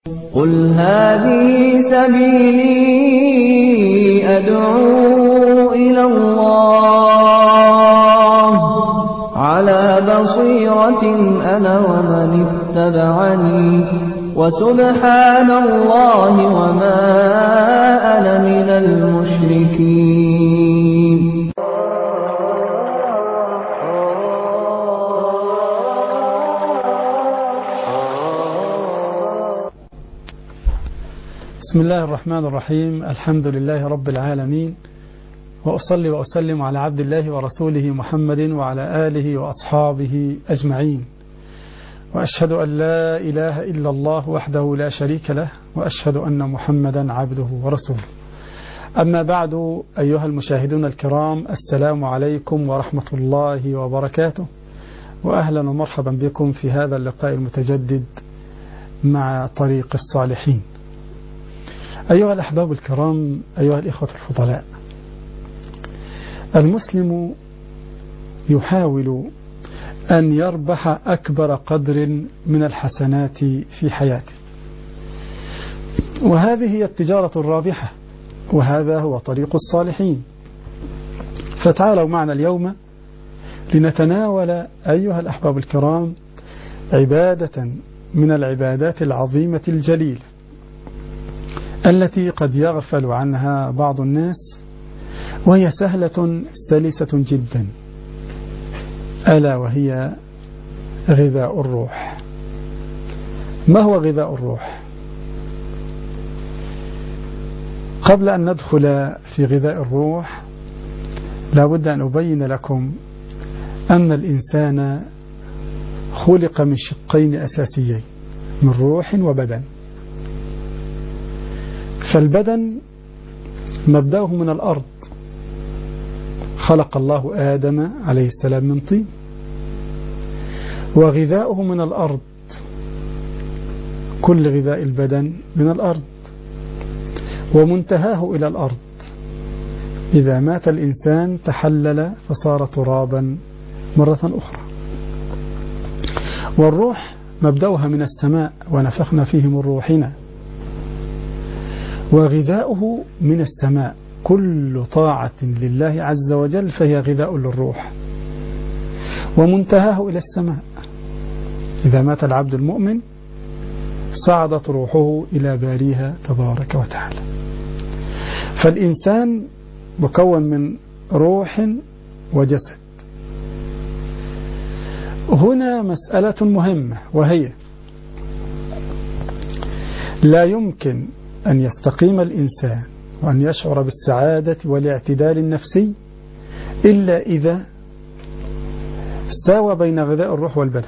قل هذه سبيلي أدعو إلى الله على بصيرة أنا ومن اتبعني وسبحان الله وما أنا من المشركين. بسم الله الرحمن الرحيم. الحمد لله رب العالمين، وأصلي وأسلم على عبد الله ورسوله محمد وعلى آله وأصحابه أجمعين، وأشهد أن لا إله إلا الله وحده لا شريك له، وأشهد أن محمدا عبده ورسوله. أما بعد، أيها المشاهدون الكرام، السلام عليكم ورحمة الله وبركاته، وأهلا ومرحبا بكم في هذا اللقاء المتجدد مع طريق الصالحين. أيها الأحباب الكرام، أيها الإخوة الفضلاء، المسلم يحاول أن يربح أكبر قدر من الحسنات في حياته، وهذه هي التجارة الرابحة، وهذا هو طريق الصالحين. فتعالوا معنا اليوم لنتناول أيها الأحباب الكرام عبادة من العبادات العظيمة الجليلة التي قد يغفل عنها بعض الناس، وهي سهلة سلسة جدا، ألا وهي غذاء الروح. ما هو غذاء الروح؟ قبل أن ندخل في غذاء الروح لا بد أن أبين لكم أن الإنسان خلق من شقين أساسيين، من روح وبدن. فالبدن مبدأه من الأرض، خلق الله آدم عليه السلام من طين، وغذاؤه من الأرض، كل غذاء البدن من الأرض، ومنتهاه إلى الأرض. إذا مات الإنسان تحلل فصار ترابا مرة أخرى. والروح مبدأها من السماء، ونفخنا فيه من روحنا، وغذاؤه من السماء. كل طاعة لله عز وجل فهي غذاء للروح، ومنتهاه إلى السماء. إذا مات العبد المؤمن صعدت روحه إلى باريها تبارك وتعالى. فالإنسان مكون من روح وجسد. هنا مسألة مهمة، وهي لا يمكن أن يستقيم الإنسان وأن يشعر بالسعادة والاعتدال النفسي إلا إذا ساوى بين غذاء الروح والبدن.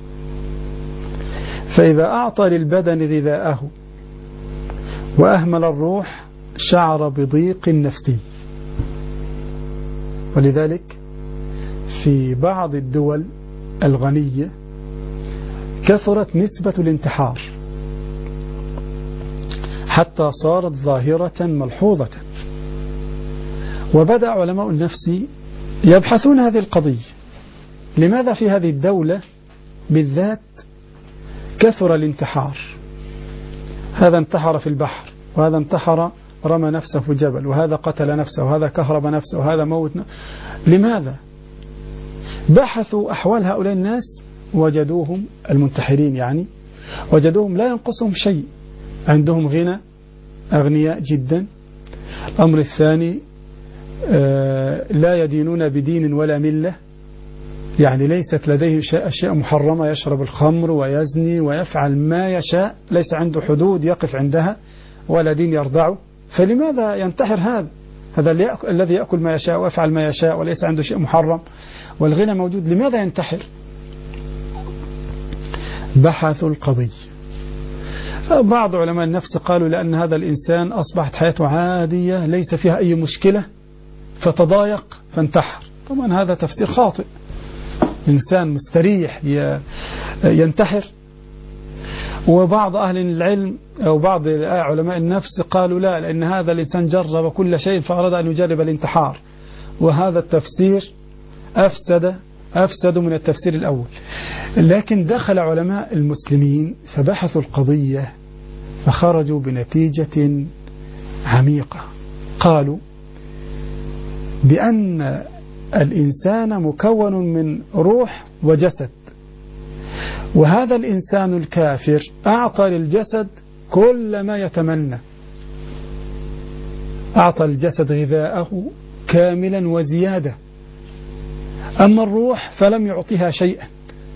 فإذا أعطى للبدن غذاءه وأهمل الروح شعر بضيق نفسي. ولذلك في بعض الدول الغنية كثرت نسبة الانتحار حتى صارت ظاهرة ملحوظة، وبدأ علماء النفس يبحثون هذه القضية. لماذا في هذه الدولة بالذات كثر الانتحار؟ هذا انتحر في البحر، وهذا انتحر رمى نفسه في جبل، وهذا قتل نفسه، وهذا كهرب نفسه، وهذا موت لماذا؟ بحثوا أحوال هؤلاء الناس وجدوهم المنتحرين، يعني وجدوهم لا ينقصهم شيء، عندهم غنى، أغنياء جدا. الأمر الثاني لا يدينون بدين ولا ملة، يعني ليست لديه أشياء محرمة، يشرب الخمر ويزني ويفعل ما يشاء، ليس عنده حدود يقف عندها ولا دين يرضعه. فلماذا ينتحر هذا الذي يأكل ما يشاء ويفعل ما يشاء وليس عنده شيء محرم والغنى موجود؟ لماذا ينتحر؟ بحثوا القضية. بعض علماء النفس قالوا لأن هذا الإنسان أصبحت حياته عادية ليس فيها أي مشكلة فتضايق فانتحر. طبعا هذا تفسير خاطئ. إنسان مستريح ينتحر. وبعض أهل العلم أو بعض علماء النفس قالوا لا، لأن هذا الإنسان جرب كل شيء فأراد أن يجرب الانتحار، وهذا التفسير أفسد من التفسير الأول. لكن دخل علماء المسلمين فبحثوا القضية فخرجوا بنتيجة عميقة. قالوا بأن الإنسان مكون من روح وجسد، وهذا الإنسان الكافر أعطى للجسد كل ما يتمنى، أعطى الجسد غذاءه كاملا وزيادة، أما الروح فلم يعطيها شيئا،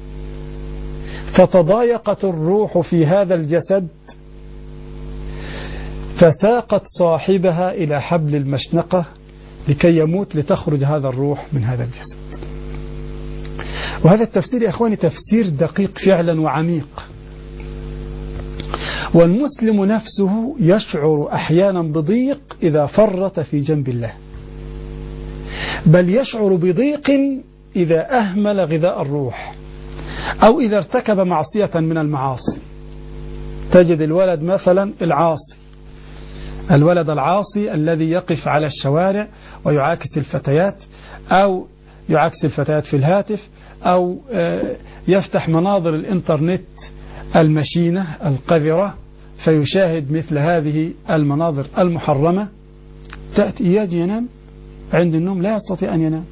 فتضايقت الروح في هذا الجسد فساقت صاحبها إلى حبل المشنقة لكي يموت لتخرج هذا الروح من هذا الجسد. وهذا التفسير يا أخواني تفسير دقيق فعلا وعميق، والمسلم نفسه يشعر أحيانا بضيق إذا فرط في جنب الله، بل يشعر بضيق إذا أهمل غذاء الروح أو إذا ارتكب معصية من المعاصي. تجد الولد مثلا الولد العاصي الذي يقف على الشوارع ويعاكس الفتيات، أو يعاكس الفتيات في الهاتف، أو يفتح مناظر الإنترنت المشينة القذرة فيشاهد مثل هذه المناظر المحرمة. تأتي يجي ينام، عند النوم لا يستطيع أن ينام،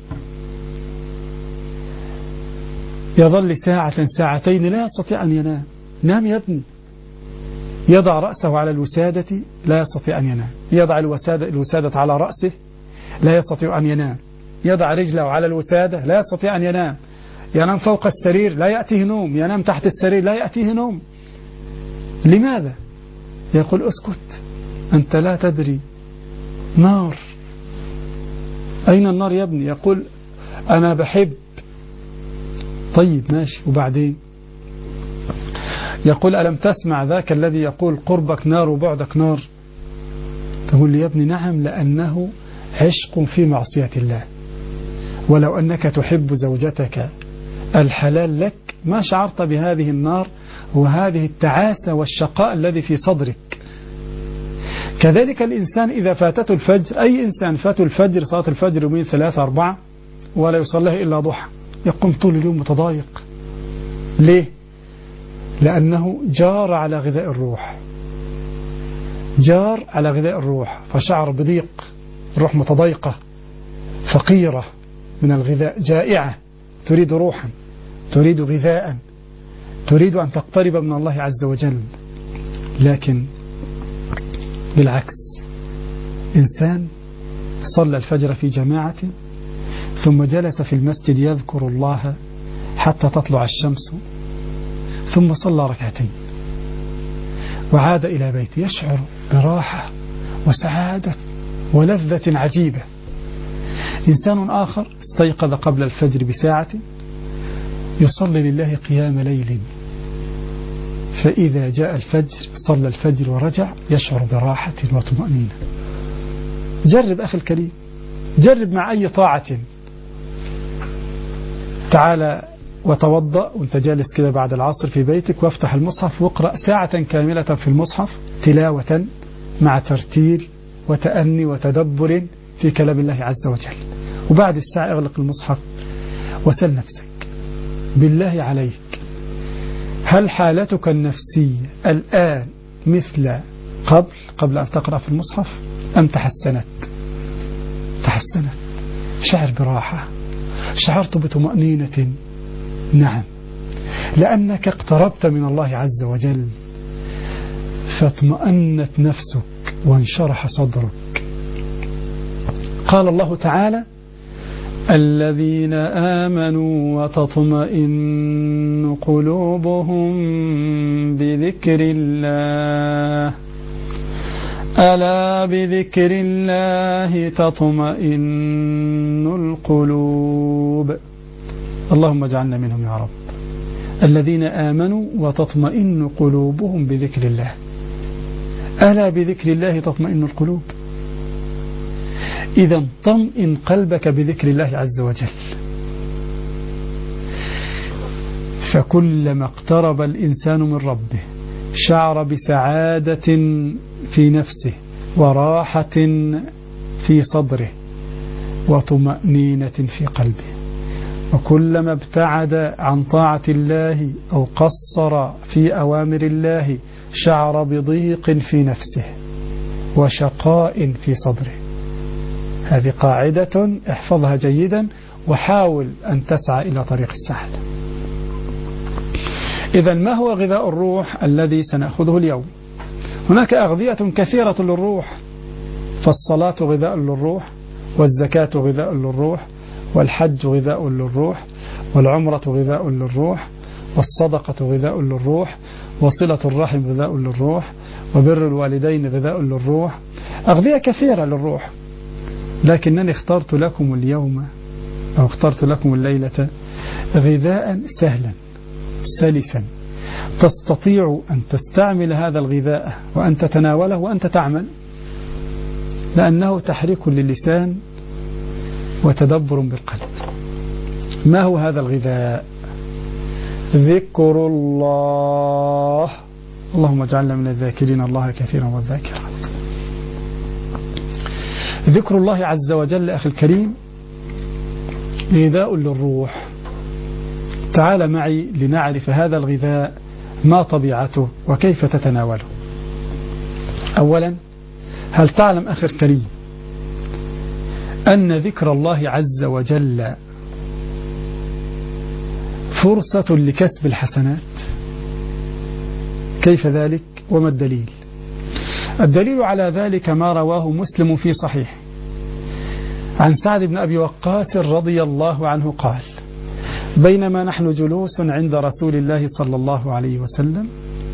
يظل ساعة ساعتين لا يستطيع أن ينام. نام يا ابني. يضع رأسه على الوسادة لا يستطيع أن ينام، يضع الوسادة على رأسه لا يستطيع أن ينام، يضع رجله على الوسادة لا يستطيع أن ينام، ينام فوق السرير لا يأتيه نوم، ينام تحت السرير لا يأتيه نوم. لماذا؟ يقول اسكت، أنت لا تدري، نار. أين النار يا ابني؟ يقول أنا بحب. طيب ماشي، وبعدين؟ يقول ألم تسمع ذاك الذي يقول قربك نار وبعدك نار؟ تقول لي يا ابني نعم، لأنه عشق في معصية الله. ولو أنك تحب زوجتك الحلال لك ما شعرت بهذه النار وهذه التعاسة والشقاء الذي في صدرك. كذلك الإنسان إذا فاتته الفجر، أي إنسان فاته الفجر، صلاة الفجر يومين 3-4 ولا يصليه إلا ضحى، يقوم طول اليوم متضايق. ليه؟ لأنه جار على غذاء الروح، جار على غذاء الروح فشعر بضيق، الروح متضايقة فقيرة من الغذاء، جائعة، تريد روحا، تريد غذاء، تريد أن تقترب من الله عز وجل. لكن بالعكس، إنسان صلى الفجر في جماعة ثم جلس في المسجد يذكر الله حتى تطلع الشمس، ثم صلى ركعتين وعاد إلى بيته يشعر براحة وسعادة ولذة عجيبة. إنسان آخر استيقظ قبل الفجر بساعة يصلي لله قيام ليل، فإذا جاء الفجر صلى الفجر ورجع يشعر براحة وطمأنينة. جرب أخي الكريم، جرب مع أي طاعة. تعال وتوضأ وانت جالس كده بعد العصر في بيتك، وافتح المصحف واقرأ ساعة كاملة في المصحف تلاوة مع ترتيل وتأني وتدبر في كلام الله عز وجل. وبعد الساعة اغلق المصحف وسل نفسك بالله عليك، هل حالتك النفسية الآن مثل قبل أن تقرأ في المصحف أم تحسنت؟ شعر براحة، شعرت بطمأنينة. نعم، لأنك اقتربت من الله عز وجل فاطمأنت نفسك وانشرح صدرك. قال الله تعالى الذين آمنوا وتطمئن قلوبهم بذكر الله ألا بذكر الله تطمئن القلوب. اللهم اجعلنا منهم يا رب. الذين آمنوا وتطمئن قلوبهم بذكر الله، ألا بذكر الله تطمئن القلوب. إذا طمئن قلبك بذكر الله عز وجل. فكلما اقترب الإنسان من ربه شعر بسعادة في نفسه وراحة في صدره وطمأنينة في قلبه. وكلما ابتعد عن طاعة الله أو قصر في أوامر الله شعر بضيق في نفسه وشقاء في صدره. هذه قاعدة احفظها جيدا وحاول أن تسعى إلى طريق السهل. إذا ما هو غذاء الروح الذي سنأخذه اليوم؟ هناك أغذية كثيرة للروح، فالصلاة غذاء للروح، والزكاة غذاء للروح، والحج غذاء للروح، والعمرة غذاء للروح، والصدقة غذاء للروح، وصلة الرحم غذاء للروح، وبر الوالدين غذاء للروح. أغذية كثيرة للروح، لكنني اخترت لكم اليوم أو اخترت لكم الليلة غذاء سهلا سلسا تستطيع أن تستعمل هذا الغذاء وأن تتناوله وأنت تعمل، لأنه تحريك للسان وتدبر بالقلب. ما هو هذا الغذاء؟ ذكر الله. اللهم اجعلنا من الذاكرين الله كثيرا والذاكرات. ذكر الله عز وجل أخي الكريم غذاء للروح. تعال معي لنعرف هذا الغذاء ما طبيعته وكيف تتناوله. أولا، هل تعلم أخي الكريم أن ذكر الله عز وجل فرصة لكسب الحسنات؟ كيف ذلك وما الدليل؟ الدليل على ذلك ما رواه مسلم في صحيح عن سعد بن أبي وقاص رضي الله عنه قال: بينما نحن جلوس عند رسول الله صلى الله عليه وسلم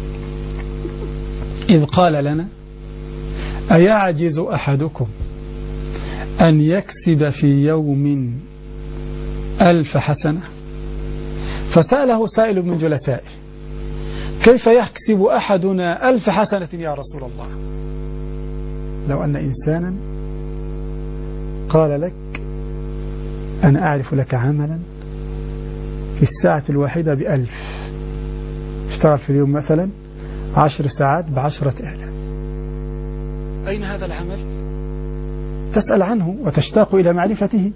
إذ قال لنا: أيعجز أحدكم أن يكسب في يوم 1000 حسنة؟ فسأله سائل من جلسائه: كيف يكسب أحدنا 1000 حسنة يا رسول الله؟ لو أن إنسانا قال لك: أنا أعرف لك عملا في الساعة الواحدة ب1000، اشتغل في اليوم مثلا 10 ساعات ب10,000، أين هذا العمل؟ تسأل عنه وتشتاق إلى معرفته.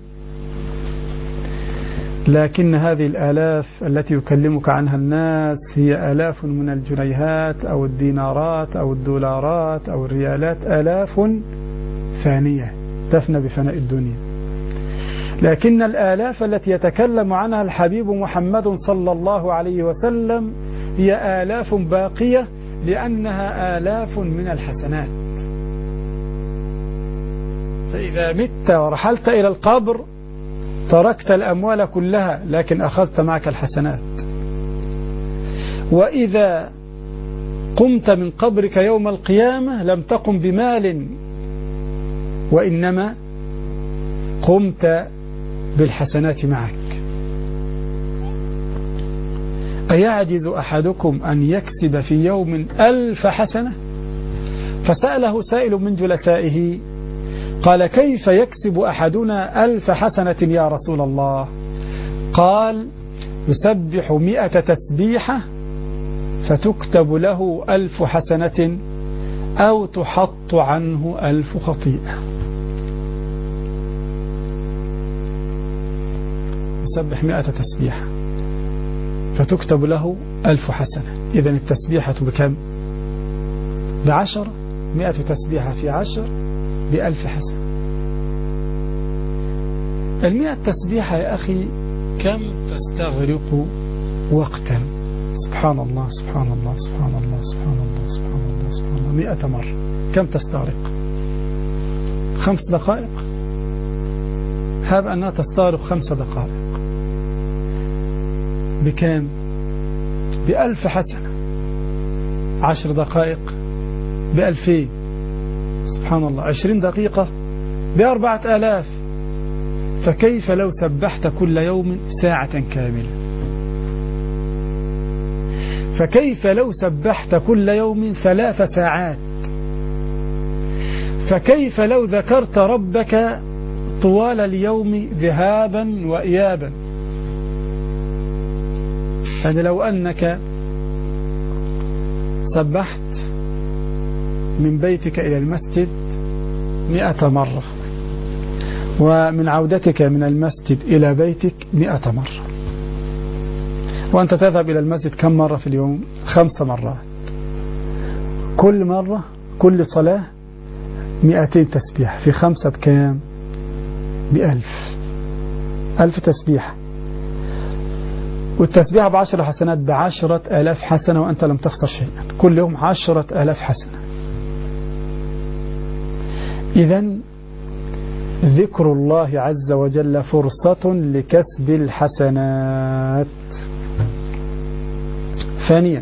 لكن هذه الآلاف التي يكلمك عنها الناس هي آلاف من الجنيهات أو الدينارات أو الدولارات أو الريالات، آلاف فانية تفنى بفناء الدنيا. لكن الآلاف التي يتكلم عنها الحبيب محمد صلى الله عليه وسلم هي آلاف باقية، لأنها آلاف من الحسنات. فإذا مت ورحلت إلى القبر تركت الأموال كلها، لكن أخذت معك الحسنات. وإذا قمت من قبرك يوم القيامة لم تقم بمال، وإنما قمت بالحسنات معك. أيعجز أحدكم أن يكسب في يوم 1000 حسنة؟ فسأله سائل من جلسائه قال: كيف يكسب أحدنا 1000 حسنة يا رسول الله؟ قال: يسبح 100 تسبيحة فتكتب له 1000 حسنة أو تحط عنه 1000 خطيئة. يسبح 100 تسبيحة فتكتب له 1000 حسنة. إذن التسبيحة بكم؟ ب10. 100 تسبيحة في 10 ب1000 حسنة. 100 تسبيحة يا أخي كم تستغرق وقتا؟ سبحان الله سبحان الله سبحان الله سبحان الله سبحان الله سبحان الله 100 مرة كم تستغرق؟ 5 دقائق. هاب أنها تستغرق 5 دقائق بكم؟ ب1000 حسنة. 10 دقائق ب2000. سبحان الله. 20 دقيقة ب4000. فكيف لو سبحت كل يوم ساعة كاملة؟ فكيف لو سبحت كل يوم 3 ساعات؟ فكيف لو ذكرت ربك طوال اليوم ذهابا وإيابا؟ يعني لو أنك سبحت من بيتك إلى المسجد 100 مرة، ومن عودتك من المسجد إلى بيتك 100 مرة، وأنت تذهب إلى المسجد كم مرة في اليوم؟ 5 مرات. كل مرة كل صلاة 200 تسبيح، في 5 بكام؟ ب1000 تسبيح. والتسبيح ب10 حسنات، ب10,000 حسنة وأنت لم تخسر شيئا، كل يوم 10,000 حسنة. إذن ذكر الله عز وجل فرصة لكسب الحسنات. ثانيا،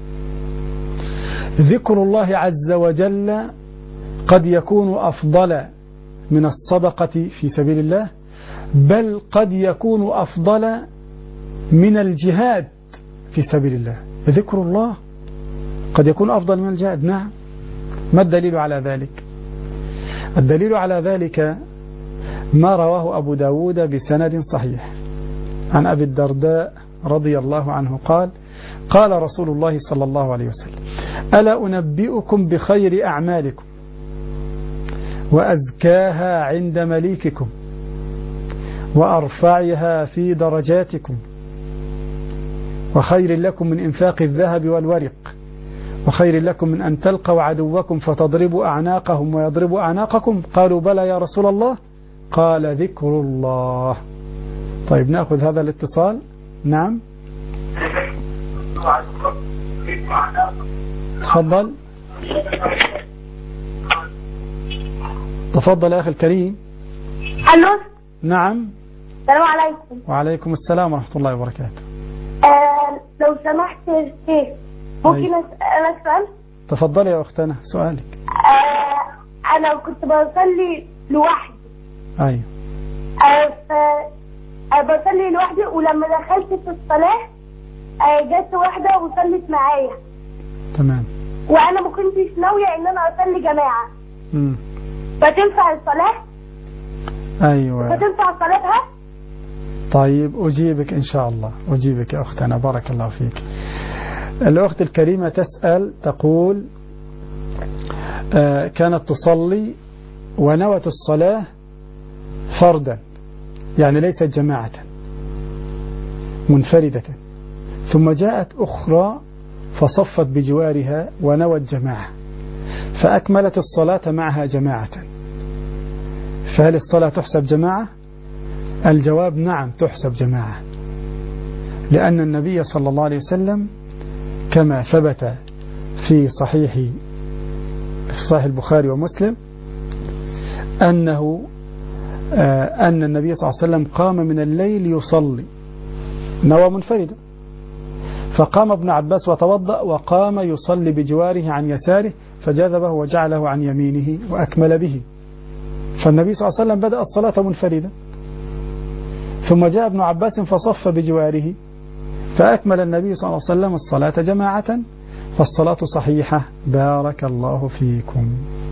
ذكر الله عز وجل قد يكون أفضل من الصدقة في سبيل الله، بل قد يكون أفضل من الجهاد في سبيل الله. ذكر الله قد يكون أفضل من الجهاد. نعم. ما الدليل على ذلك؟ الدليل على ذلك ما رواه أبو داود بسند صحيح عن أبي الدرداء رضي الله عنه قال: قال رسول الله صلى الله عليه وسلم: ألا أنبئكم بخير أعمالكم وأزكاها عند مليككم وأرفعها في درجاتكم وخير لكم من إنفاق الذهب والورق وخير لكم من أن تلقوا عدوكم فتضربوا أعناقهم ويضربوا أعناقكم؟ قالوا: بلى يا رسول الله. قال: ذكر الله. طيب نأخذ هذا الاتصال. نعم، تفضل تفضل يا أخي الكريم. ألو. نعم. السلام عليكم. وعليكم السلام ورحمة الله وبركاته. لو سمحت يا شيخ ممكن أسألك سؤال؟ تفضل يا أختنا سؤالك. أنا كنت بصلي لوحدي. أيوة. بصلي لوحدي، ولما دخلت في الصلاة جت واحدة وصلت معايا. تمام. وأنا ما كنتش ناوية إن أنا أصلي جماعة. فتنفع الصلاة؟ أيوة. فتنفع صلاتها؟ طيب أجيبك إن شاء الله، أجيبك يا أختنا، بارك الله فيك. الأخت الكريمة تسأل تقول: كانت تصلي ونوت الصلاة فردا، يعني ليست جماعة، منفردة، ثم جاءت أخرى فصفت بجوارها ونوت جماعة فأكملت الصلاة معها جماعة، فهل الصلاة تحسب جماعة؟ الجواب: نعم تحسب جماعة، لأن النبي صلى الله عليه وسلم كما ثبت في صحيح البخاري ومسلم أن النبي صلى الله عليه وسلم قام من الليل يصلي، نوى منفردا، فقام ابن عباس وتوضأ وقام يصلي بجواره عن يساره فجذبه وجعله عن يمينه وأكمل به. فالنبي صلى الله عليه وسلم بدأ الصلاة منفردا، ثم جاء ابن عباس فصف بجواره فأكمل النبي صلى الله عليه وسلم الصلاة جماعة، فالصلاة صحيحة. بارك الله فيكم.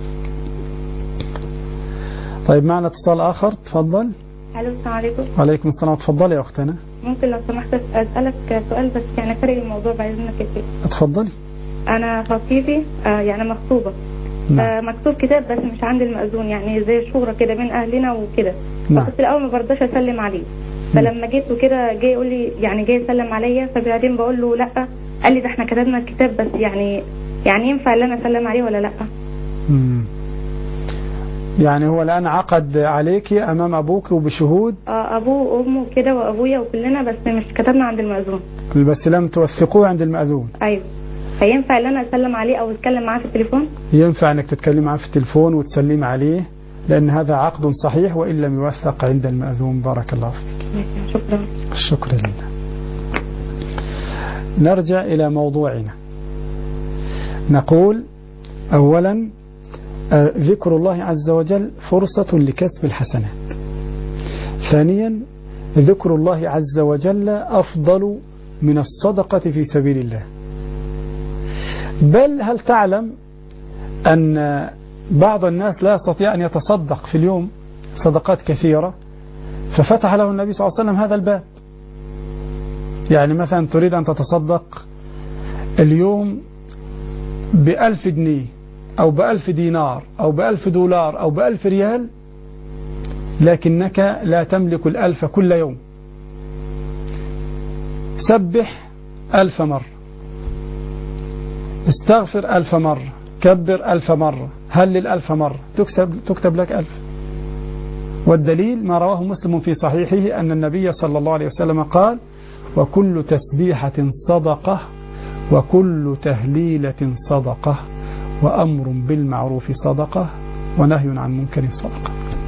طيب معنا اتصال آخر، تفضل. الو، السلام عليكم. وعليكم السلام، تفضلي يا أختنا. ممكن لو سمحت أسألك سؤال بس يعني فرق الموضوع بعد إذنك يا شيخ؟ اتفضلي. أنا خطيبي يعني مخطوبة. نعم. مكتوب كتاب بس مش عند المأذون، يعني زي شورى كده بين أهلنا وكده. نعم. بس الأول ما برضاش أسلم عليه، فلما جيت وكده جاي يقول لي يعني جاي يسلم عليا، فبعدين بقول له لا، قال لي ده احنا كتبنا الكتاب بس يعني ينفع ان انا اسلم عليه ولا لا؟ يعني هو الآن عقد عليك أمام أبوك وبشهود؟ أبوه وأمه كده وأبويا وكلنا، بس مش كتبنا عند المأذون. بس لم توثقوه عند المأذون؟ أيوه. فينفع ان انا اسلم عليه او اتكلم معاه في التليفون؟ ينفع انك تتكلم معاه في التليفون وتسلم عليه، لأن هذا عقد صحيح وإن لم يوثق عند المأذون. بارك الله فيك. شكرا. الشكر لله. نرجع إلى موضوعنا. نقول أولا ذكر الله عز وجل فرصة لكسب الحسنات. ثانيا ذكر الله عز وجل أفضل من الصدقة في سبيل الله. بل هل تعلم أن بعض الناس لا يستطيع أن يتصدق في اليوم صدقات كثيرة، ففتح له النبي صلى الله عليه وسلم هذا الباب. يعني مثلا تريد أن تتصدق اليوم ب1000 جنيه أو ب1000 دينار أو ب1000 دولار أو ب1000 ريال، لكنك لا تملك 1000 كل يوم. سبح 1000 مرة، استغفر 1000 مرة، كبر 1000 مرة، هلل 1000 مرة، تكتب لك 1000. والدليل ما رواه مسلم في صحيحه أن النبي صلى الله عليه وسلم قال: وكل تسبيحة صدقة، وكل تهليلة صدقة، وأمر بالمعروف صدقة، ونهي عن منكر صدقة.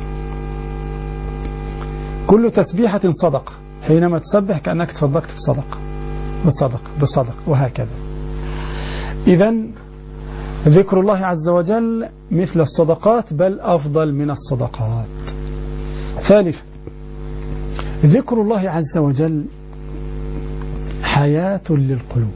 كل تسبيحة صدقة، حينما تسبح كأنك تصدقت بصدقة بصدق وهكذا. إذن ذكر الله عز وجل مثل الصدقات، بل أفضل من الصدقات. ثالثا، ذكر الله عز وجل حياة للقلوب.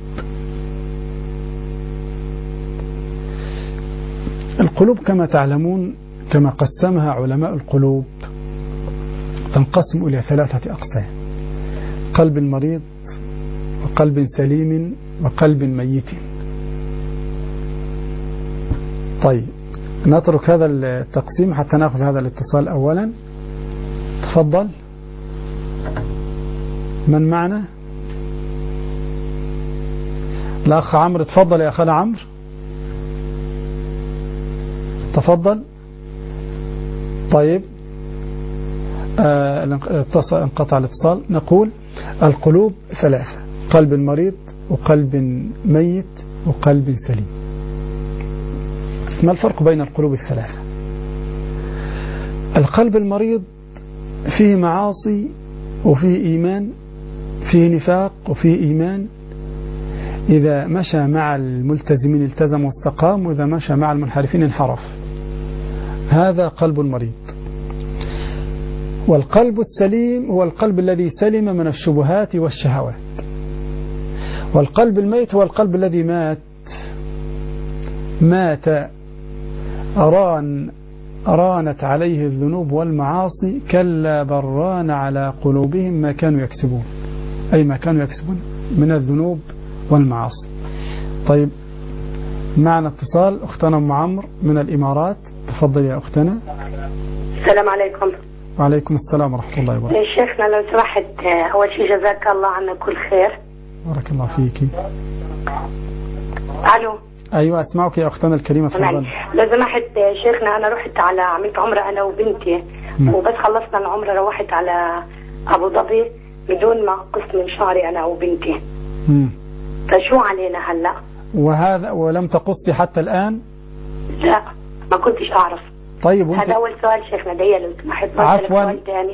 القلوب كما تعلمون، كما قسمها علماء القلوب، تنقسم إلى 3 أقسام: قلب مريض، وقلب سليم، وقلب ميت. طيب نترك هذا التقسيم حتى نأخذ هذا الاتصال أولا. تفضل، من معنا؟ الأخ عمرو. تفضل يا أخي عمرو، تفضل. طيب انقطع الاتصال. نقول القلوب 3: قلب مريض، وقلب ميت، وقلب سليم. ما الفرق بين القلوب 3؟ القلب المريض فيه معاصي وفيه إيمان، فيه نفاق وفيه إيمان. إذا مشى مع الملتزمين التزم واستقام، وإذا مشى مع المنحرفين انحرف. هذا قلب مريض. والقلب السليم هو القلب الذي سلم من الشبهات والشهوات. والقلب الميت هو القلب الذي مات رانت عليه الذنوب والمعاصي، كلا بران على قلوبهم ما كانوا يكسبون، أي ما كانوا يكسبون من الذنوب والمعاصي. طيب معنا اتصال، أختنا أم عمرو من الإمارات. تفضل يا أختنا. السلام عليكم. وعليكم السلام ورحمة الله وبركاته. شيخنا لو سمحت، أول شيء جزاك الله عنا كل خير. بارك الله فيك. ألو. أيوة أسمعك يا أختنا الكريمة. تفضل. لو سمحت شيخنا، أنا رحت عملت عمرة أنا وبنتي، وبس خلصنا العمرة روحت على أبو ظبي بدون ما قص من شعري أنا وبنتي. فشو علينا هلأ؟ وهذا ولم تقصي حتى الآن؟ لا ما كنتش أعرف. طيب هذا أول سؤال شيخنا، دقيقة لو سمحت. عفوا،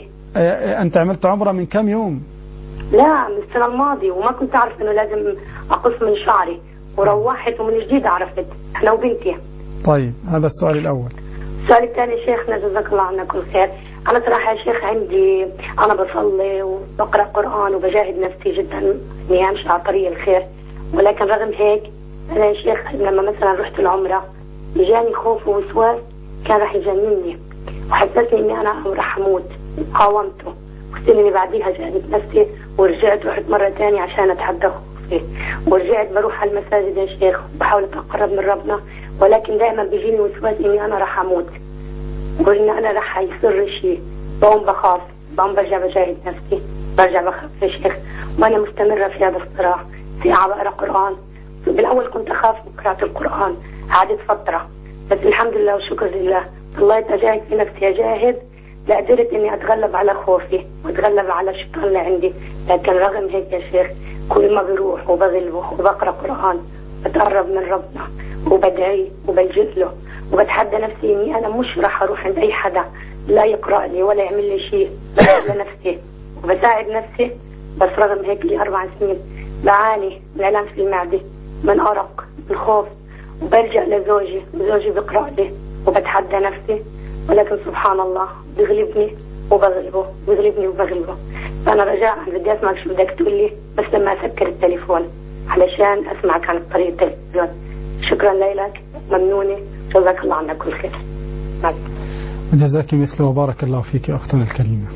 أنت عملت عمرة من كم يوم؟ لا من السنة الماضية، وما كنت أعرف إنه لازم أقص من شعري، وروحت ومن جديد عرفت أنا وبنتي. طيب هذا السؤال الأول. السؤال الثاني شيخنا جزاك الله عنا كل خير، أنا صراحة يا شيخ عندي أنا بصلي وبقرأ قرآن وبجاهد نفسي جدا إني أمشي على طريق الخير، ولكن رغم هيك أنا يا شيخ لما مثلا رحت العمرة جاني خوف ووسواس كان راح يجنني، وحسسني إني أنا راح أموت. قاومته، والسنة اللي بعديها جاهدت نفسي ورجعت رحت مرة تانية عشان أتحدى خوفي، ورجعت بروح على المساجد يا شيخ وبحاول أتقرب من ربنا، ولكن دائما بيجيني وسواس إني أنا راح أموت وإن أنا راح يصير شيء. بقوم بخاف، بقوم برجع بجاهد نفسي، برجع بخاف يا شيخ، وأنا مستمرة في هذا الصراع. ساعة بقرأ قرآن، بالأول كنت أخاف من قراءة القرآن، عادت فترة، بس الحمد لله والشكر لله ضليت أجاهد في نفسي أجاهد لقدرت إني أتغلب على خوفي وأتغلب على الشيطان اللي عندي. لكن رغم هيك يا شيخ كل ما بروح وبغلبه وبقرأ قرآن بتقرب من ربنا وبدعي وبلجئ له وبتحدى نفسي إني أنا مش راح أروح عند أي حدا لا يقرأ لي ولا يعمل لي شيء، بس لنفسي وبساعد نفسي. بس رغم هيك لي 4 سنين بعاني من آلام في المعدة، من أرق، من خوف، وبلجأ لزوجي وزوجي بيقرأ لي وبتحدى نفسي، ولكن سبحان الله بيغلبني وبغلبه، بيغلبني وبغلبه. فأنا رجاء بدي أسمعك شو بدك تقول لي بس لما أسكر التليفون علشان أسمعك عن طريق التلفزيون. شكرا لك، ممنونة، جزاك الله عنا كل خير. جزاك مثله وبارك الله فيك أختنا الكريمة.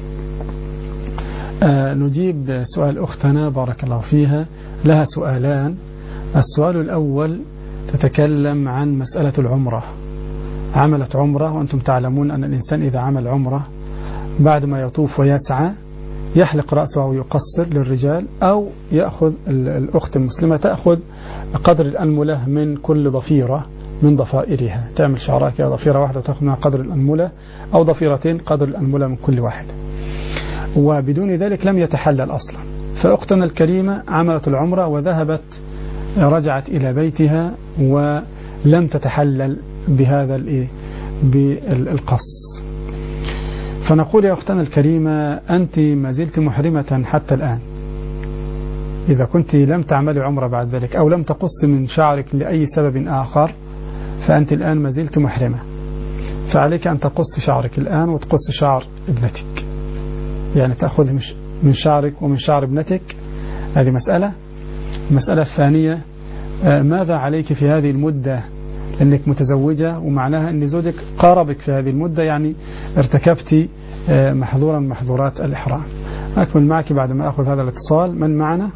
نجيب سؤال أختنا بارك الله فيها، لها سؤالان. السؤال الأول تتكلم عن مسألة العمرة. عملت عمرة، وأنتم تعلمون أن الإنسان إذا عمل عمرة بعد ما يطوف ويسعى يحلق رأسه ويقصر للرجال، أو يأخذ الأخت المسلمة تأخذ قدر الأنملة من كل ضفيرة من ضفائرها، تعمل شعرها كده ضفيرة واحدة وتأخذ منها قدر الأنملة أو ضفيرتين قدر الأنملة من كل واحدة، وبدون ذلك لم يتحلل أصلا. فأختنا الكريمة عملت العمرة وذهبت رجعت إلى بيتها ولم تتحلل بهذا بالقص. فنقول يا أختنا الكريمة أنت ما زلت محرمة حتى الآن، إذا كنت لم تعملي عمرة بعد ذلك أو لم تقص من شعرك لأي سبب آخر فأنت الآن ما زلت محرمة، فعليك أن تقص شعرك الآن وتقص شعر ابنتك، يعني تأخذ من شعرك ومن شعر ابنتك. هذه مسألة. المسألة الثانية، ماذا عليك في هذه المدة؟ أنك متزوجة ومعناها أن زوجك قاربك في هذه المدة، يعني ارتكبت محظورا من محظورات الإحرام. أكمل معك بعد ما أخذ هذا الاتصال. من معنا؟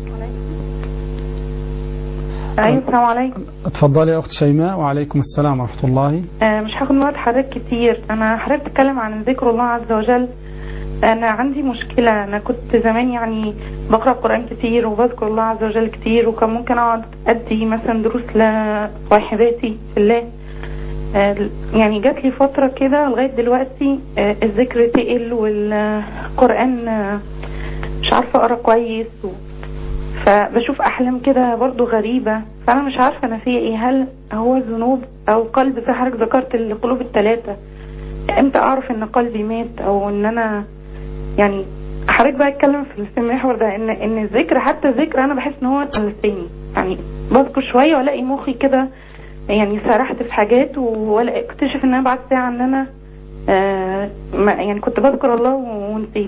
السلام عليكم. اتفضلي يا أخت شيماء. وعليكم السلام ورحمة الله. مش هاخد وقت حضرتك كتير. أنا حضرتك بتكلم عن ذكر الله عز وجل. أنا عندي مشكلة، أنا كنت زمان يعني بقرأ قرآن كتير وبذكر الله عز وجل كتير، وكان ممكن أقعد أدي مثلا دروس لصاحباتي في الله. يعني جات لي فترة كده لغاية دلوقتي الذكر تقل والقرآن مش عارفة أقرأ كويس، فبشوف أحلام كده برضو غريبة، فأنا مش عارفة أنا فيها إيه، هل هو ذنوب أو قلب؟ زي حضرتك ذكرت القلوب الثلاثة، امتى أعرف إن قلبي مات أو إن أنا يعني حضرتك بقى اتكلم في المحور ده إن الذكر، حتى الذكر أنا بحس إن هو تلساني، يعني بذكر شوية ولاقي مخي كده يعني سرحت في حاجات، ولا اكتشف إن أنا بعد ساعة إن أنا يعني كنت بذكر الله ونسيت.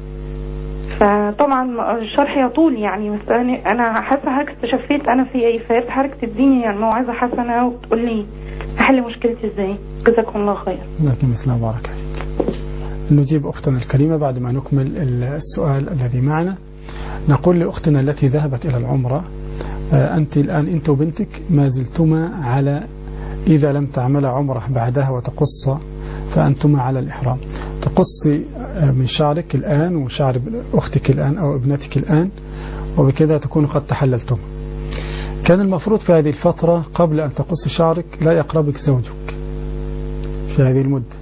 فطبعا الشرح يطول يعني، بس انا حاسه حضرتك استشفيت انا في ايه، فياريت حضرتك تديني يعني موعظه حسنه وتقول لي احل مشكلتي ازاي. جزاكم الله خير. جزاكم الله بارك فيك. نجيب اختنا الكريمه بعد ما نكمل السؤال الذي معنا. نقول لاختنا التي ذهبت الى العمره، انت الان انت وبنتك ما زلتما على، اذا لم تعمل عمره بعدها وتقص فأنتما على الإحرام. تقصي من شعرك الآن وشعر أختك الآن أو ابنتك الآن، وبكذا تكون قد تحللتم. كان المفروض في هذه الفترة قبل أن تقص شعرك لا يقربك زوجك في هذه المدة،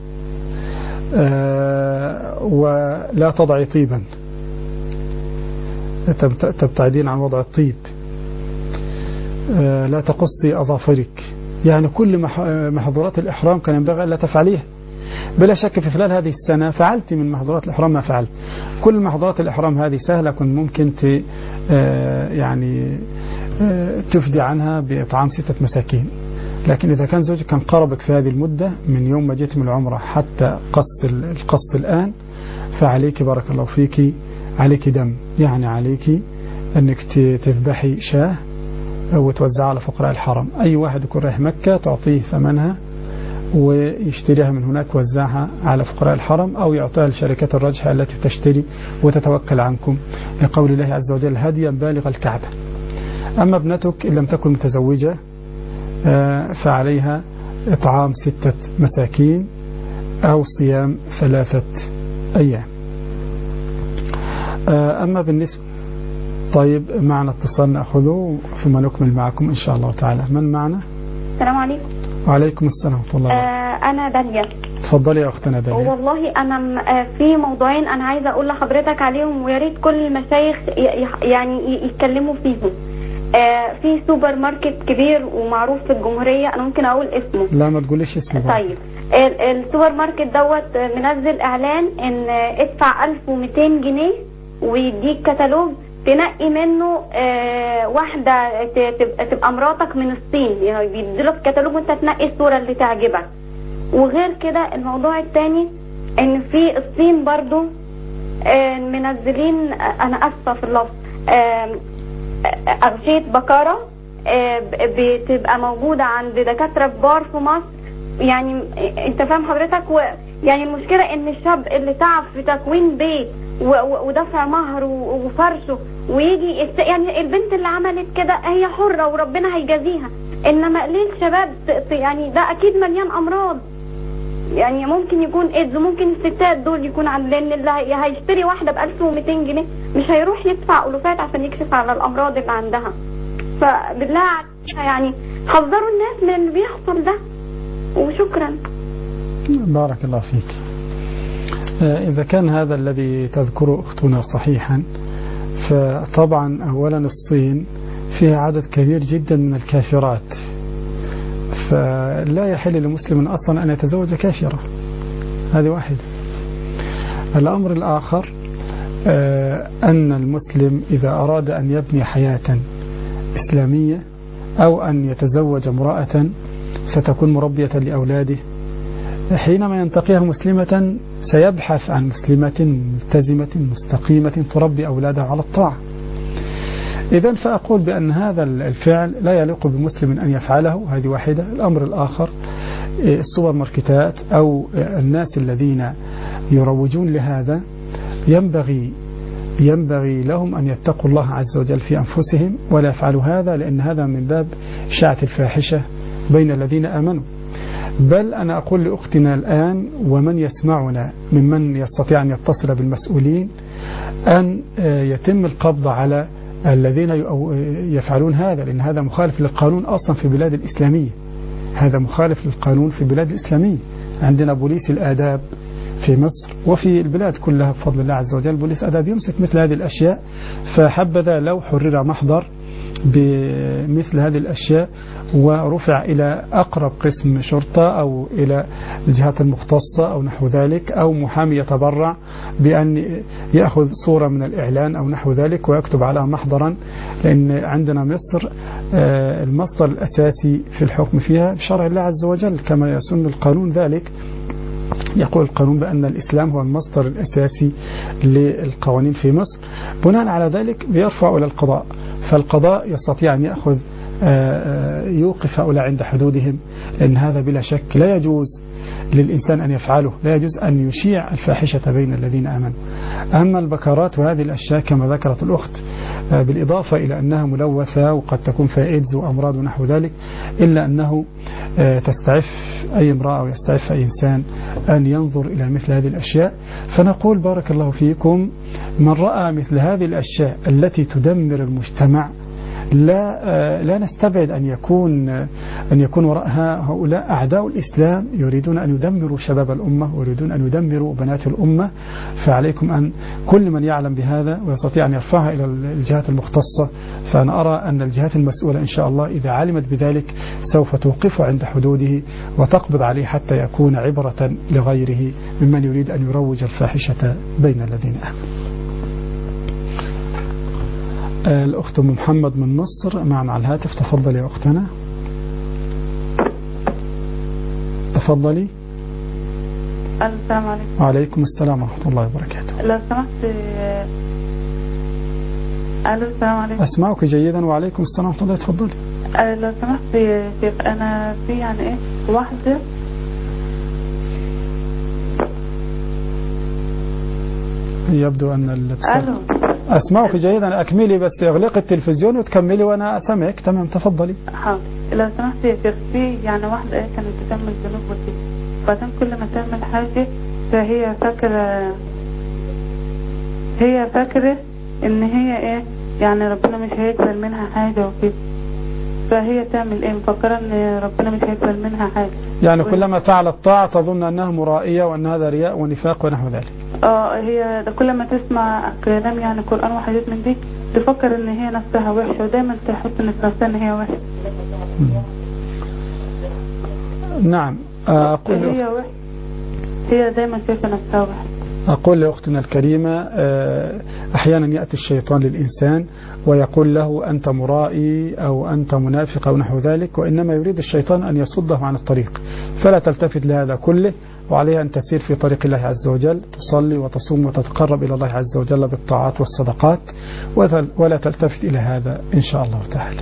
ولا تضعي طيبا، تبتعدين عن وضع الطيب، لا تقصي أظافرك، يعني كل محظورات الإحرام كان ينبغي ألا تفعليها. بلا شك في خلال هذه السنة فعلت من محظورات الإحرام ما فعلت. كل محظورات الإحرام هذه سهلة، كنت ممكن يعني تفدي عنها بإطعام 6 مساكين. لكن إذا كان زوجك كان قربك في هذه المدة من يوم ما جيت من العمرة حتى القص الآن، فعليك بارك الله فيك عليك دم، يعني عليك أنك تذبحي شاه وتوزعها على فقراء الحرم. أي واحد يكون رايح مكة تعطيه ثمنها ويشتريها من هناك ووزعها على فقراء الحرم، أو يعطيها لشركات الرجح التي تشتري وتتوكل عنكم، لقول الله عز وجل هديا بالغ الكعبة. أما ابنتك إن لم تكن متزوجة فعليها إطعام 6 مساكين أو صيام 3 أيام. أما بالنسبة طيب معنا اتصال نأخذه ثم نكمل معكم إن شاء الله تعالى. من معنا؟ السلام عليكم. وعليكم السلام ورحمة الله وبركاته. أنا داليا. تفضلي يا أختنا داليا. والله أنا في موضوعين أنا عايزة أقول لحضرتك عليهم، ويا ريت كل المشايخ يعني يتكلموا فيهم. في سوبر ماركت كبير ومعروف في الجمهورية، أنا ممكن أقول اسمه؟ لا ما تقوليش اسمه. طيب السوبر ماركت دوت منزل إعلان إن ادفع 1200 جنيه ويديك كتالوج تنقي منه واحدة تبقى مراتك من الصين، يعني بيديلك كتالوج وانت تنقي الصورة اللي تعجبك. وغير كده الموضوع الثاني ان في الصين برضو منزلين، انا اسفة في اللفظ، اغشية بكارة بتبقى موجودة عند دكاترة كبار في مصر، يعني انت فاهم حضرتك. يعني المشكلة ان الشاب اللي تعب في تكوين بيت ودفع مهر وفرشه ويجي يعني البنت اللي عملت كده هي حرة وربنا هيجازيها، انما ليه الشباب يعني ده اكيد مليان امراض، يعني ممكن يكون ايدز، وممكن الستات دول يكون لان اللي هيشتري واحدة ب 1200 جنيه مش هيروح يدفع ألوفات عشان يكشف على الامراض اللي عندها. فبالله يعني حذروا الناس من اللي بيحصل ده. وشكرا. بارك الله فيك. إذا كان هذا الذي تذكره أختنا صحيحا، فطبعا أولا الصين فيها عدد كبير جدا من الكافرات، فلا يحل لمسلم أصلا أن يتزوج كافرة. هذه واحدة. الأمر الآخر أن المسلم إذا أراد أن يبني حياة إسلامية أو أن يتزوج امرأة ستكون مربية لأولاده، حينما ينتقيها مسلمة سيبحث عن مسلمة ملتزمة مستقيمة تربي أولادها على الطاعة. إذن فأقول بأن هذا الفعل لا يليق بمسلم أن يفعله. هذه واحدة. الأمر الآخر السوبر ماركتات أو الناس الذين يروجون لهذا ينبغي لهم أن يتقوا الله عز وجل في أنفسهم ولا يفعلوا هذا، لأن هذا من باب إشاعة الفاحشة بين الذين آمنوا. بل أنا أقول لأختنا الآن ومن يسمعنا ممن يستطيع أن يتصل بالمسؤولين أن يتم القبض على الذين يفعلون هذا، لأن هذا مخالف للقانون أصلا في بلاد الإسلامية. هذا مخالف للقانون في بلاد الإسلامية. عندنا بوليس الآداب في مصر وفي البلاد كلها بفضل الله عز وجل بوليس آداب يمسك مثل هذه الأشياء. فحبذا لو حرر محضر بمثل هذه الأشياء ورفع إلى أقرب قسم شرطة أو إلى الجهات المختصة أو نحو ذلك، أو محامي يتبرع بأن يأخذ صورة من الإعلان أو نحو ذلك ويكتب عليها محضرا. لأن عندنا مصر المصدر الأساسي في الحكم فيها بشرع الله عز وجل كما يسن القانون ذلك. يقول القانون بأن الإسلام هو المصدر الأساسي للقوانين في مصر. بناء على ذلك بيرفع إلى القضاء، فالقضاء يستطيع أن يأخذ يوقف هؤلاء عند حدودهم، لأن هذا بلا شك لا يجوز للإنسان أن يفعله، لا يجوز أن يشيع الفاحشة بين الذين آمنوا. أما البكرات وهذه الأشياء كما ذكرت الأخت بالإضافة إلى أنها ملوثة وقد تكون فيها إيدز وأمراض ونحو ذلك، إلا أنه تستعف أي امرأة أو يستعف أي إنسان أن ينظر إلى مثل هذه الأشياء. فنقول بارك الله فيكم من رأى مثل هذه الأشياء التي تدمر المجتمع لا نستبعد أن يكون وراءها هؤلاء أعداء الإسلام يريدون أن يدمروا شباب الأمة ويريدون أن يدمروا بنات الأمة. فعليكم أن كل من يعلم بهذا ويستطيع أن يرفعها إلى الجهات المختصة. فأنا أرى أن الجهات المسؤولة إن شاء الله إذا علمت بذلك سوف توقفه عند حدوده وتقبض عليه حتى يكون عبرة لغيره ممن يريد أن يروج الفاحشة بين الذين آمنوا. الأخت محمد من مصر معنا على الهاتف. تفضلي يا أختنا. تفضلي. السلام عليكم. وعليكم السلام ورحمة الله وبركاته. لو سمحت. السلام عليكم. أسمعك جيدا. وعليكم السلام ورحمة الله. تفضلي. لو سمحت يا شيخ أنا في يعني واحدة يبدو أن الاتصال. أسمعك جيدا. أكملي بس اغلقي التلفزيون وتكملي وأنا أسمعك. تمام. تفضلي. حاضر. لو سمحت يا شيخ في يعني واحدة كانت بتعمل ذنوب وكده، بعدين كل ما تعمل حاجة فهي فاكرة إن هي يعني ربنا مش هيقبل منها حاجة وكده، فهي تعمل مفكرة إن ربنا مش هيقبل منها حاجة. يعني كلما فعلت طاعة تظن أنها مرائية وأن هذا رياء ونفاق ونحو ذلك. هي كل ما تسمع كلام يعني قرآن وحاجات من دي تفكر ان هي نفسها وحشة ودايما تحط في نفسها ان هي وحشة. نعم. هي دايما شايفة نفسها وحشة. أقول لأختنا الكريمة أحيانا يأتي الشيطان للإنسان ويقول له أنت مرائي أو أنت منافق أو نحو ذلك، وإنما يريد الشيطان أن يصده عن الطريق، فلا تلتفت لهذا كله، وعليها أن تسير في طريق الله عز وجل، تصلي وتصوم وتتقرب إلى الله عز وجل بالطاعات والصدقات، ولا تلتفت إلى هذا إن شاء الله تعالى.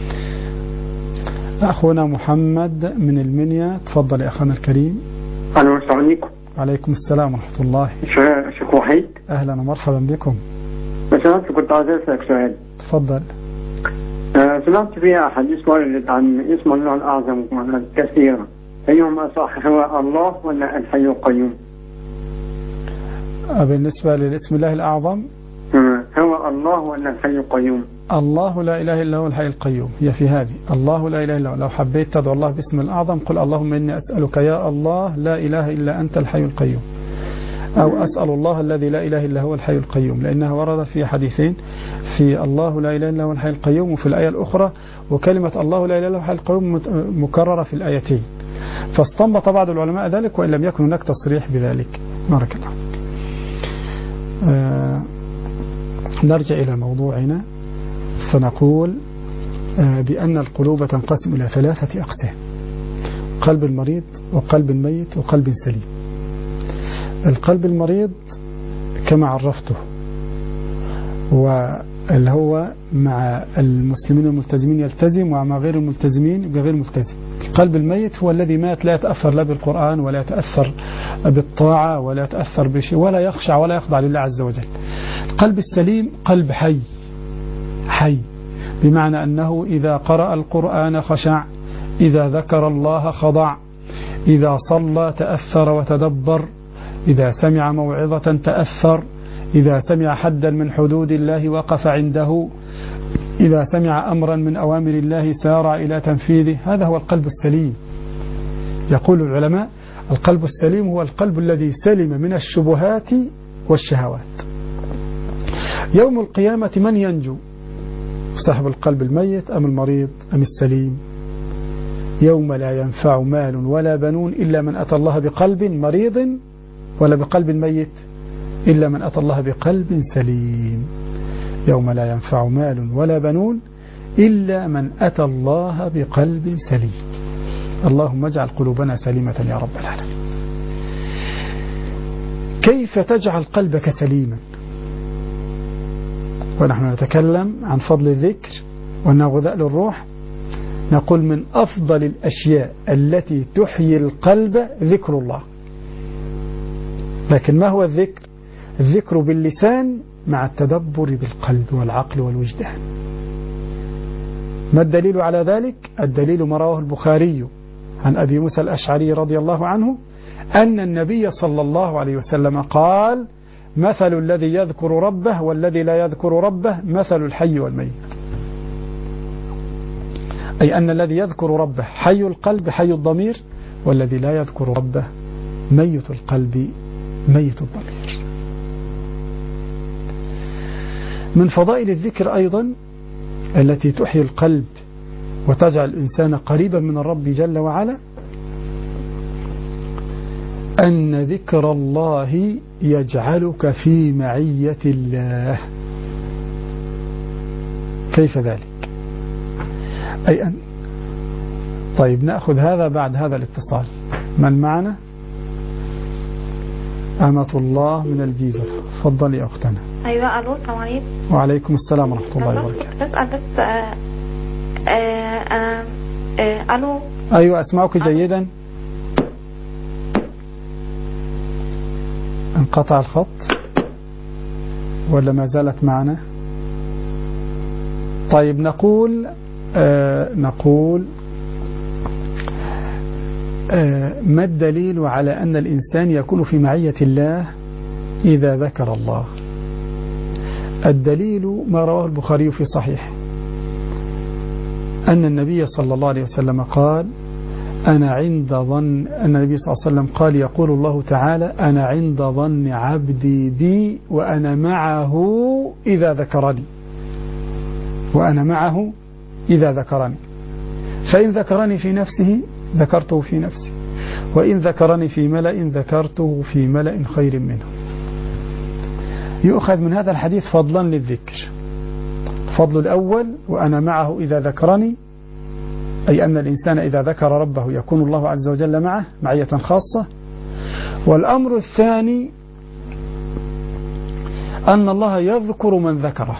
أخونا محمد من المنيا. تفضل يا أخونا الكريم. السلام عليكم. عليكم السلام ورحمة الله. شيخ وحيد. أهلا ومرحبا بكم. سمعت كنت عايز أسألك سؤال. تفضل. سمعت فيها حديث وارد عن اسم الله الأعظم كثيرا، أيهما صح، هو الله ولا الحي القيوم؟ بالنسبة للاسم الله الأعظم هو الله ولا الحي القيوم؟ الله لا إله إلا هو الحي القيوم، هي في هذه الله لا إله إلا هو. لو حبيت تدعو الله باسم الأعظم قل اللهم إني أسألك يا الله لا إله إلا أنت الحي القيوم، أو أسأل الله الذي لا إله إلا هو الحي القيوم، لأنها وردت في حديثين، في الله لا إله إلا هو الحي القيوم وفي الآية الأخرى، وكلمة الله لا إله إلا هو الحي القيوم مكررة في الآيتين، فاستنبط بعض العلماء ذلك وإن لم يكن هناك تصريح بذلك. بارك الله. نرجع إلى موضوعنا فنقول بأن القلوب تنقسم إلى 3 أقسام: قلب المريض وقلب ميت وقلب سليم. القلب المريض كما عرفته واللي هو مع المسلمين الملتزمين يلتزم، ومع غير الملتزمين غير ملتزم. القلب الميت هو الذي مات لا يتأثر لا بالقرآن ولا يتأثر بالطاعة ولا يتأثر بشيء ولا يخشع ولا يخضع لله عز وجل. القلب السليم قلب حي، بمعنى أنه إذا قرأ القرآن خشع، إذا ذكر الله خضع، إذا صلى تأثر وتدبر، إذا سمع موعظة تأثر، إذا سمع حدا من حدود الله وقف عنده، إذا سمع أمرا من أوامر الله سارع إلى تنفيذه. هذا هو القلب السليم. يقول العلماء القلب السليم هو القلب الذي سلم من الشبهات والشهوات. يوم القيامة من ينجو؟ صاحب القلب الميت أم المريض أم السليم؟ يوم لا ينفع مال ولا بنون إلا من أتى الله بقلب مريض، ولا بقلب ميت، إلا من أتى الله بقلب سليم. يوم لا ينفع مال ولا بنون إلا من أتى الله بقلب سليم. اللهم اجعل قلوبنا سليمة يا رب العالمين. كيف تجعل قلبك سليما؟ ونحن نتكلم عن فضل الذكر وأنه غذاء للروح، نقول من أفضل الأشياء التي تحيي القلب ذكر الله. لكن ما هو الذكر؟ الذكر باللسان مع التدبر بالقلب والعقل والوجدان. ما الدليل على ذلك؟ الدليل ما رواه البخاري عن أبي موسى الأشعري رضي الله عنه أن النبي صلى الله عليه وسلم قال: مثل الذي يذكر ربه والذي لا يذكر ربه مثل الحي والميت. أي أن الذي يذكر ربه حي القلب حي الضمير، والذي لا يذكر ربه ميت القلب ميت الضمير. من فضائل الذكر أيضا التي تحيي القلب وتجعل الإنسان قريبا من الرب جل وعلا أن ذكر الله يجعلك في معية الله. كيف ذلك؟ أي أن طيب نأخذ هذا بعد هذا الاتصال. من معنا؟ أمة الله من الجيزة. تفضلي يا أختنا. أيوة. ألو السلام عليكم. وعليكم السلام ورحمة الله وبركاته. بسأل بس ألو. أيوة أسمعك جيدا. انقطع الخط ولا ما زالت معنا؟ طيب نقول ما الدليل على أن الإنسان يكون في معية الله إذا ذكر الله؟ الدليل ما رواه البخاري في صحيح أن النبي صلى الله عليه وسلم قال: أنا عند ظن، أن النبي صلى الله عليه وسلم قال: يقول الله تعالى: أنا عند ظن عبدي بي وأنا معه إذا ذكرني، وأنا معه إذا ذكرني، فإن ذكرني في نفسه ذكرته في نفسي، وإن ذكرني في ملأ ذكرته في ملأ خير منه. يؤخذ من هذا الحديث فضلا للذكر. فضل الأول: وأنا معه إذا ذكرني، أي أن الإنسان إذا ذكر ربه يكون الله عز وجل معه معية خاصة. والأمر الثاني أن الله يذكر من ذكره،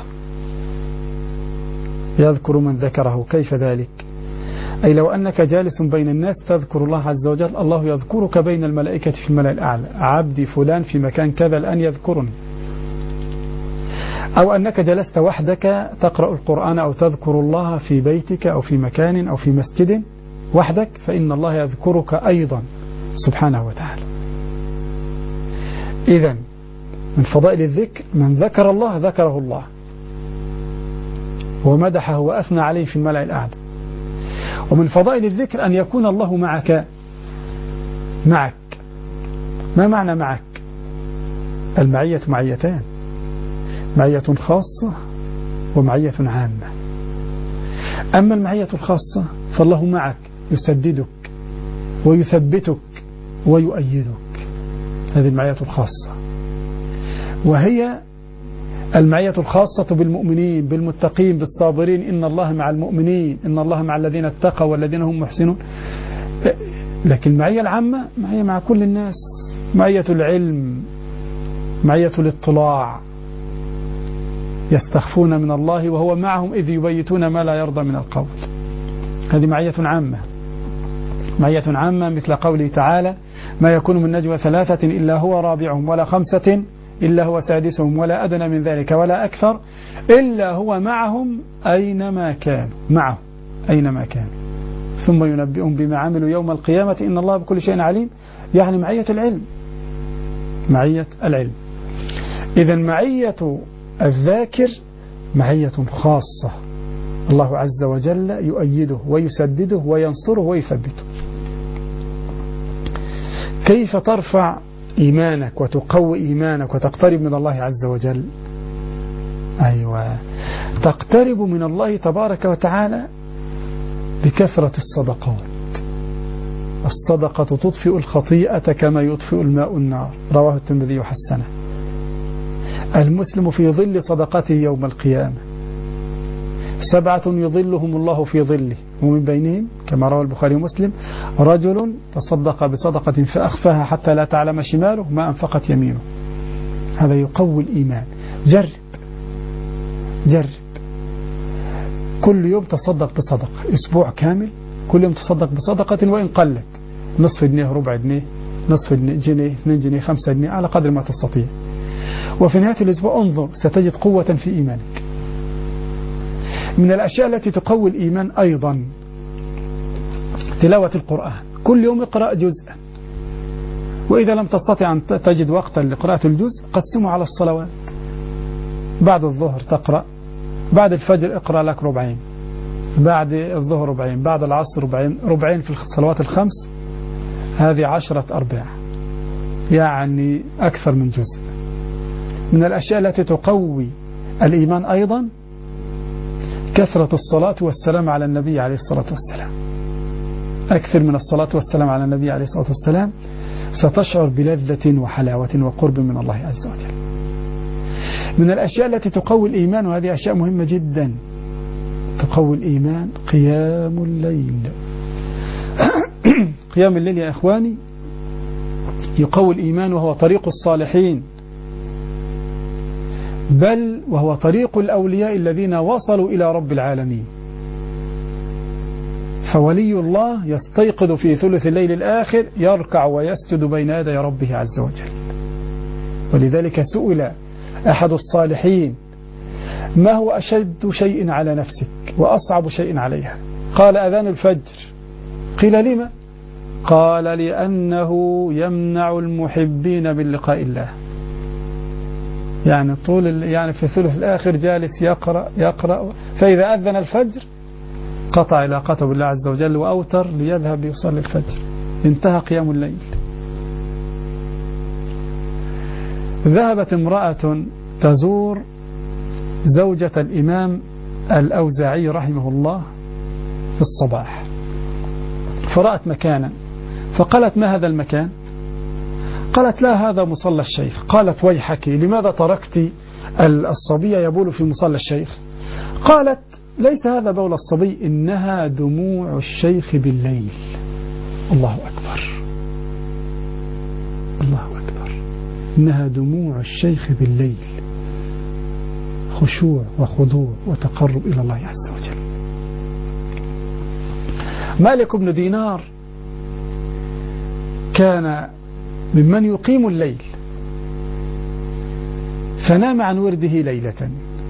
يذكر من ذكره. كيف ذلك؟ أي لو أنك جالس بين الناس تذكر الله عز وجل، الله يذكرك بين الملائكة في الملأ الأعلى: عبدي فلان في مكان كذا الآن يذكرني. أو أنك جلست وحدك تقرأ القرآن أو تذكر الله في بيتك أو في مكان أو في مسجد وحدك، فإن الله يذكرك أيضا سبحانه وتعالى. إذن من فضائل الذكر: من ذكر الله ذكره الله. ومدحه وأثنى عليه في الملأ الأعلى. ومن فضائل الذكر أن يكون الله معك. ما معنى معك؟ المعية معيتان، معية خاصة ومعية عامة. أما المعية الخاصة فالله معك يسددك ويثبتك ويؤيدك، هذه المعية الخاصة. وهي المعية الخاصة بالمؤمنين بالمتقين بالصابرين، إن الله مع المؤمنين، إن الله مع الذين اتقوا والذين هم محسنون. لكن المعية العامة معية مع كل الناس، معية العلم، معية الاطلاع، يستخفون من الله وهو معهم إذ يبيتون ما لا يرضى من القول. هذه معية عامة. معية عامة مثل قوله تعالى: ما يكون من نجوى 3 إلا هو رابعهم ولا 5 إلا هو سادسهم ولا أدنى من ذلك ولا أكثر إلا هو معهم أينما كانوا ثم ينبئهم بما عملوا يوم القيامة إن الله بكل شيء عليم. يعني معية العلم. إذا معية الذاكر معية خاصة، الله عز وجل يؤيده ويسدده وينصره ويثبته. كيف ترفع إيمانك وتقوي إيمانك وتقترب من الله عز وجل؟ أيوة، تقترب من الله تبارك وتعالى بكثرة الصدقات. الصدقة تطفئ الخطيئة كما يطفئ الماء النار، رواه الترمذي وحسنه. المسلم في ظل صدقته يوم القيامة 7 يظلهم الله في ظله، ومن بينهم كما روى البخاري ومسلم رجل تصدق بصدقة فأخفاها حتى لا تعلم شماله ما أنفقت يمينه. هذا يقوي الإيمان. جرب كل يوم تصدق بصدقة، أسبوع كامل كل يوم تصدق بصدقة وإن قلت، نصف جنيه، ربع جنيه، نصف جنيه، 2 جنيه، 5 جنيه، على قدر ما تستطيع. وفي نهاية الأسبوع انظر ستجد قوة في إيمانك. من الأشياء التي تقوي الإيمان أيضا تلاوة القرآن. كل يوم اقرأ جزءا، وإذا لم تستطع أن تجد وقتا لقراءة الجزء قسمه على الصلوات. بعد الظهر تقرأ، بعد الفجر اقرأ لك ربعين، بعد الظهر ربعين، بعد العصر ربعين في الصلوات الخمس، هذه 10 أرباع، يعني أكثر من جزء. من الأشياء التي تقوي الإيمان أيضا كثرة الصلاة والسلام على النبي عليه الصلاة والسلام. أكثر من الصلاة والسلام على النبي عليه الصلاة والسلام، ستشعر بلذة وحلاوة وقرب من الله عز وجل. من الأشياء التي تقوي الإيمان، وهذه أشياء مهمة جدا تقوي الإيمان، قيام الليل. قيام الليل يا إخواني يقوي الإيمان، وهو طريق الصالحين، بل وهو طريق الأولياء الذين وصلوا إلى رب العالمين. فولي الله يستيقظ في ثلث الليل الآخر يركع ويسجد بين يدي ربه عز وجل. ولذلك سئل أحد الصالحين: ما هو أشد شيء على نفسك وأصعب شيء عليها؟ قال: أذان الفجر. قيل: لما؟ قال: لأنه يمنع المحبين من لقاء الله. يعني يعني في الثلث الآخر جالس يقرأ، فإذا أذن الفجر قطع علاقته بالله عز وجل وأوتر ليذهب يصلي الفجر، انتهى قيام الليل. ذهبت امرأة تزور زوجة الإمام الأوزاعي رحمه الله في الصباح، فرأت مكانا فقالت: ما هذا المكان؟ قالت: لا، هذا مصلى الشيخ. قالت: ويحك، لماذا تركت الصبي يبول في مصلى الشيخ؟ قالت: ليس هذا بول الصبي، إنها دموع الشيخ بالليل. الله أكبر، الله أكبر، إنها دموع الشيخ بالليل، خشوع وخضوع وتقرب إلى الله عز وجل. مالك بن دينار كان ممن يقيم الليل، فنام عن ورده ليلة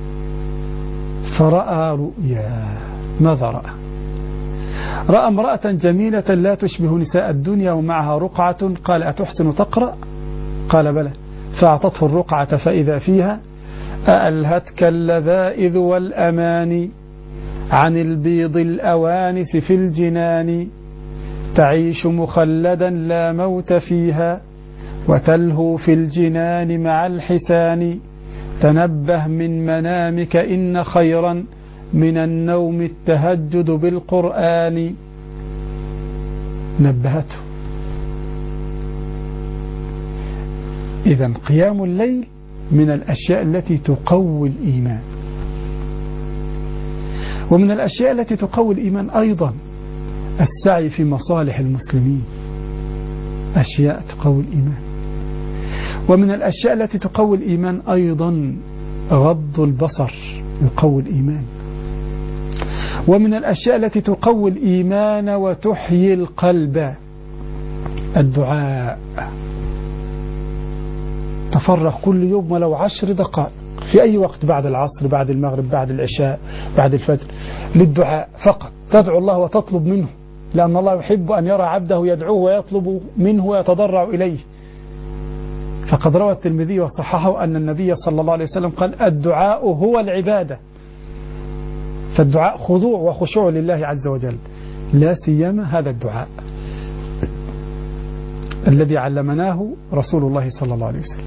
فرأى رؤيا. ماذا رأى؟ رأى امرأة جميلة لا تشبه نساء الدنيا ومعها رقعة. قال: أتحسن تقرأ؟ قال: بلى. فأعطته الرقعة فإذا فيها: أألهتك اللذائذ والأماني عن البيض الأوانس في الجنان تعيش مخلدا لا موت فيها وتلهو في الجنان مع الحسان تنبه من منامك إن خيرا من النوم التهجد بالقرآن. نبهته. إذن قيام الليل من الأشياء التي تقوي الإيمان. ومن الأشياء التي تقوي الإيمان أيضا السعي في مصالح المسلمين، أشياء تقوي الإيمان. ومن الأشياء التي تقوي الإيمان أيضا غض البصر يقوي الإيمان. ومن الأشياء التي تقوي الإيمان وتحيي القلب الدعاء. تفرغ كل يوم ولو 10 دقائق في أي وقت، بعد العصر، بعد المغرب، بعد العشاء، بعد الفجر، للدعاء فقط. تدعو الله وتطلب منه، لأن الله يحب أن يرى عبده يدعوه ويطلب منه ويتضرع إليه. فقد روى الترمذي وصححه أن النبي صلى الله عليه وسلم قال الدعاء هو العبادة. فالدعاء خضوع وخشوع لله عز وجل، لا سيما هذا الدعاء الذي علمناه رسول الله صلى الله عليه وسلم.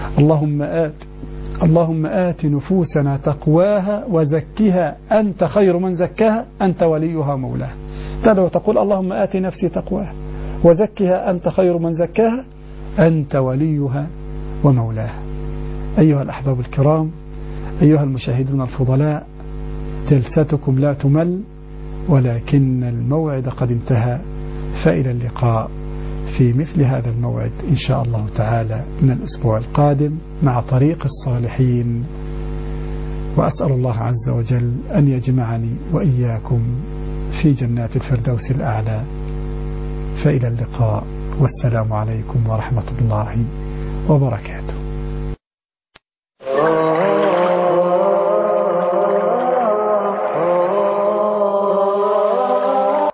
اللهم آت نفوسنا تقواها وزكها أنت خير من زكاها أنت وليها مولاها. تدعو تقول اللهم آت نفسي تقواها وزكها أنت خير من زكاها أنت وليها ومولاها. أيها الأحباب الكرام، أيها المشاهدون الفضلاء، جلستكم لا تمل، ولكن الموعد قد انتهى، فإلى اللقاء في مثل هذا الموعد إن شاء الله تعالى من الأسبوع القادم مع طريق الصالحين. وأسأل الله عز وجل أن يجمعني وإياكم في جنات الفردوس الأعلى. فإلى اللقاء، والسلام عليكم ورحمة الله وبركاته.